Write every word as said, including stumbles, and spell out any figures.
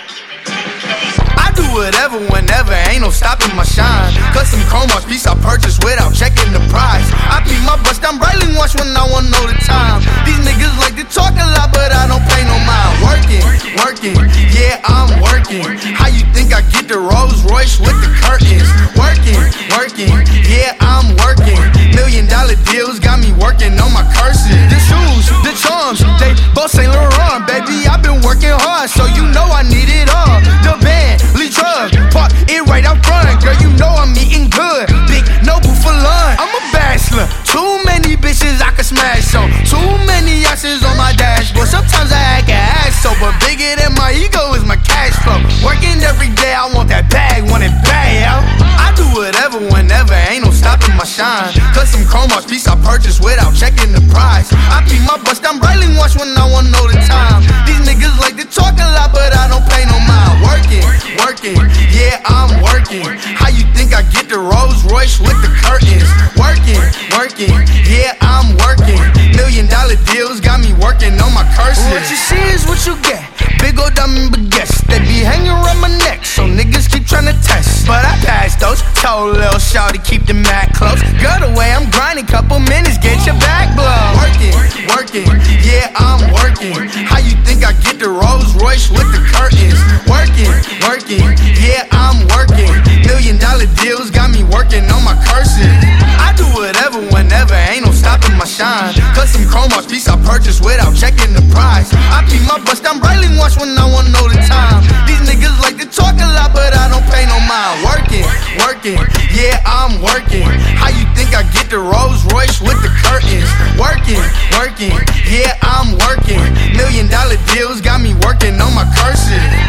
I do whatever, whenever, ain't no stopping my shine. Custom chrome watch piece I purchase without checking the price. I beat my bust down Breitling watch when I wanna know the time. These niggas like to talk a lot, but I don't pay no mind. Working, working, yeah, I'm working. How you think I get the Rolls Royce with the curtains? Working, working, yeah, I'm working. Million dollar deals got me working on my curses. The shoes, the charms, they both Saint Laurent. Baby, I've been working hard, so you know I need it all. The band, Lee Truck, park it right out front. Girl, you know I'm eating good. Big Noble for lunch. I'm a bachelor. Too many bitches I can smash on. Too many options on my dashboard. Sometimes I act an asshole, but bigger than my ego is my cash flow. Working every day, I want that bag, want it bad, yo. I do whatever, whenever, ain't no stopping my shine. Custom chrome watch piece I purchase without checking the price. I beat my bust down Breitling watch when I wanna know the time. These niggas like to talk a lot, but I don't pay no mind. Working, working, yeah, I'm working. How you think I get the Rolls Royce with the curtains? Working, working, yeah, I'm working. Million dollar deals got me working on my curses. What you see is what you get. Big old diamond baguettes, they be hanging around my neck, so niggas keep trying to test. But I passed those, told Lil Shawty keep the mat close. Girl, the way I'm grinding, couple minutes, get your back blown. Working, working, yeah, I'm working. How you think I get the Rolls Royce with the curtains? Working, working, yeah, I'm working. Million dollar deals got me working on my curses. I do whatever, whenever, ain't no stopping my shine. Custom chrome watch piece I purchase without checking the price. I beat my bust down Breitling watch when I wanna know the time. These niggas like to talk a lot, but I don't pay no mind. Working, working, yeah, I'm working. How you think I get the Rolls Royce with the curtains? Working, working, yeah, I'm working. Million dollar deals got me working on my curses.